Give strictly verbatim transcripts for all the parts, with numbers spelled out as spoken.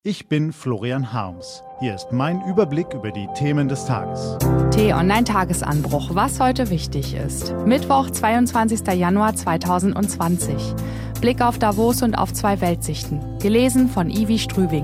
Ich bin Florian Harms. Hier ist mein Überblick über die Themen des Tages. T-Online-Tagesanbruch, was heute wichtig ist. Mittwoch, zweiundzwanzigster Januar zweitausendzwanzig. Blick auf Davos und auf zwei Weltsichten. Gelesen von Ivi Strübing.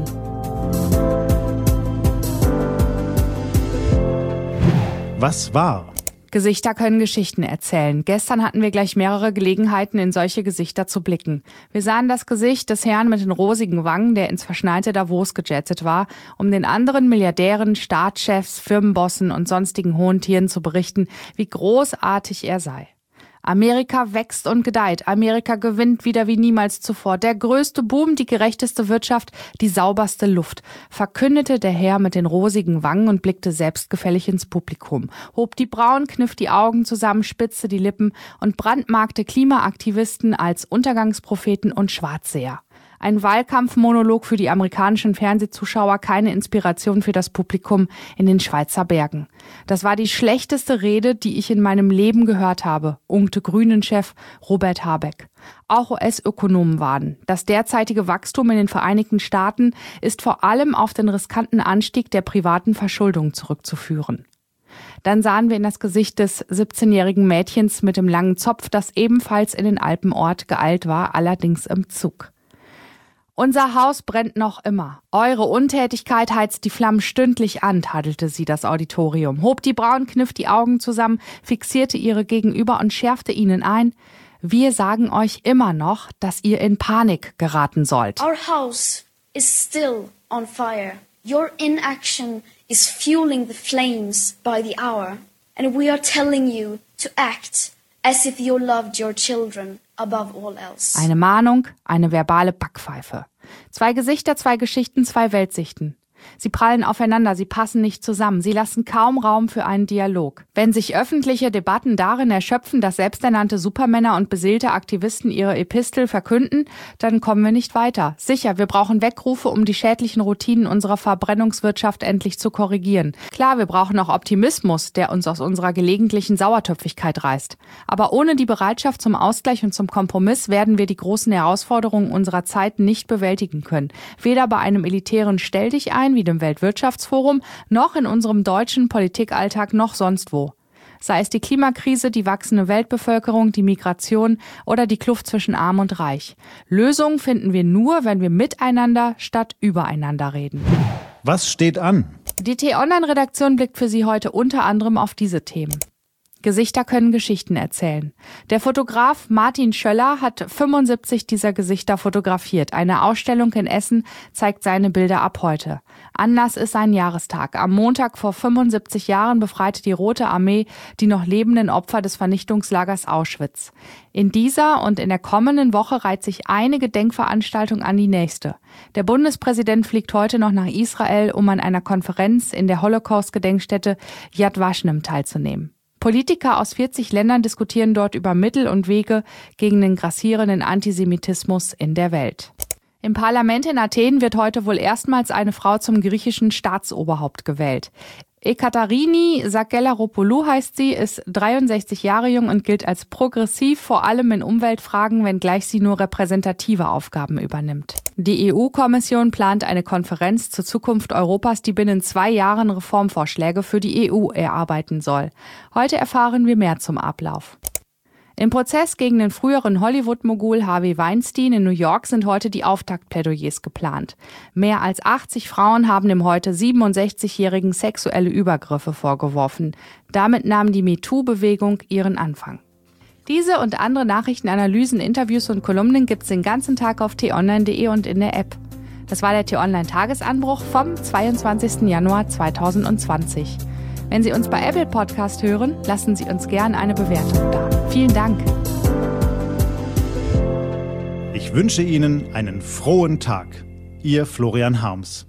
Was war? Gesichter können Geschichten erzählen. Gestern hatten wir gleich mehrere Gelegenheiten, in solche Gesichter zu blicken. Wir sahen das Gesicht des Herrn mit den rosigen Wangen, der ins verschneite Davos gejettet war, um den anderen Milliardären, Staatschefs, Firmenbossen und sonstigen hohen Tieren zu berichten, wie großartig er sei. Amerika wächst und gedeiht. Amerika gewinnt wieder wie niemals zuvor. Der größte Boom, die gerechteste Wirtschaft, die sauberste Luft, verkündete der Herr mit den rosigen Wangen und blickte selbstgefällig ins Publikum, hob die Brauen, kniff die Augen zusammen, spitzte die Lippen und brandmarkte Klimaaktivisten als Untergangspropheten und Schwarzseher. Ein Wahlkampfmonolog für die amerikanischen Fernsehzuschauer, keine Inspiration für das Publikum in den Schweizer Bergen. Das war die schlechteste Rede, die ich in meinem Leben gehört habe, unkte Grünen-Chef Robert Habeck. Auch U S-Ökonomen warnen. Das derzeitige Wachstum in den Vereinigten Staaten ist vor allem auf den riskanten Anstieg der privaten Verschuldung zurückzuführen. Dann sahen wir in das Gesicht des siebzehnjährigen Mädchens mit dem langen Zopf, das ebenfalls in den Alpenort geeilt war, allerdings im Zug. Unser Haus brennt noch immer. Eure Untätigkeit heizt die Flammen stündlich an, tadelte sie das Auditorium, hob die Brauen, kniff die Augen zusammen, fixierte ihre Gegenüber und schärfte ihnen ein: Wir sagen euch immer noch, dass ihr in Panik geraten sollt. Our house is still on fire. Your inaction is fueling the flames by the hour. And we are telling you to act as if you loved your children above all else. Eine Mahnung, eine verbale Backpfeife. Zwei Gesichter, zwei Geschichten, zwei Weltsichten. Sie prallen aufeinander, sie passen nicht zusammen, sie lassen kaum Raum für einen Dialog. Wenn sich öffentliche Debatten darin erschöpfen, dass selbsternannte Supermänner und beseelte Aktivisten ihre Epistel verkünden, dann kommen wir nicht weiter. Sicher, wir brauchen Weckrufe, um die schädlichen Routinen unserer Verbrennungswirtschaft endlich zu korrigieren. Klar, wir brauchen auch Optimismus, der uns aus unserer gelegentlichen Sauertöpfigkeit reißt. Aber ohne die Bereitschaft zum Ausgleich und zum Kompromiss werden wir die großen Herausforderungen unserer Zeit nicht bewältigen können. Weder bei einem elitären Stell dich ein, wie dem Weltwirtschaftsforum, noch in unserem deutschen Politikalltag, noch sonst wo. Sei es die Klimakrise, die wachsende Weltbevölkerung, die Migration oder die Kluft zwischen Arm und Reich. Lösungen finden wir nur, wenn wir miteinander statt übereinander reden. Was steht an? Die T-Online-Redaktion blickt für Sie heute unter anderem auf diese Themen. Gesichter können Geschichten erzählen. Der Fotograf Martin Schöller hat fünfundsiebzig dieser Gesichter fotografiert. Eine Ausstellung in Essen zeigt seine Bilder ab heute. Anlass ist sein Jahrestag. Am Montag vor fünfundsiebzig Jahren befreite die Rote Armee die noch lebenden Opfer des Vernichtungslagers Auschwitz. In dieser und in der kommenden Woche reiht sich eine Gedenkveranstaltung an die nächste. Der Bundespräsident fliegt heute noch nach Israel, um an einer Konferenz in der Holocaust-Gedenkstätte Yad Vashem teilzunehmen. Politiker aus vierzig Ländern diskutieren dort über Mittel und Wege gegen den grassierenden Antisemitismus in der Welt. Im Parlament in Athen wird heute wohl erstmals eine Frau zum griechischen Staatsoberhaupt gewählt. Ekaterini Sakellaropoulou heißt sie, ist dreiundsechzig Jahre jung und gilt als progressiv, vor allem in Umweltfragen, wenngleich sie nur repräsentative Aufgaben übernimmt. Die E U-Kommission plant eine Konferenz zur Zukunft Europas, die binnen zwei Jahren Reformvorschläge für die E U erarbeiten soll. Heute erfahren wir mehr zum Ablauf. Im Prozess gegen den früheren Hollywood-Mogul Harvey Weinstein in New York sind heute die Auftaktplädoyers geplant. Mehr als achtzig Frauen haben dem heute siebenundsechzigjährigen sexuelle Übergriffe vorgeworfen. Damit nahm die MeToo-Bewegung ihren Anfang. Diese und andere Nachrichten, Analysen, Interviews und Kolumnen gibt's den ganzen Tag auf t online punkt de und in der App. Das war der T-Online-Tagesanbruch vom zweiundzwanzigsten Januar zweitausendzwanzig. Wenn Sie uns bei Apple Podcast hören, lassen Sie uns gerne eine Bewertung da. Vielen Dank. Ich wünsche Ihnen einen frohen Tag. Ihr Florian Harms.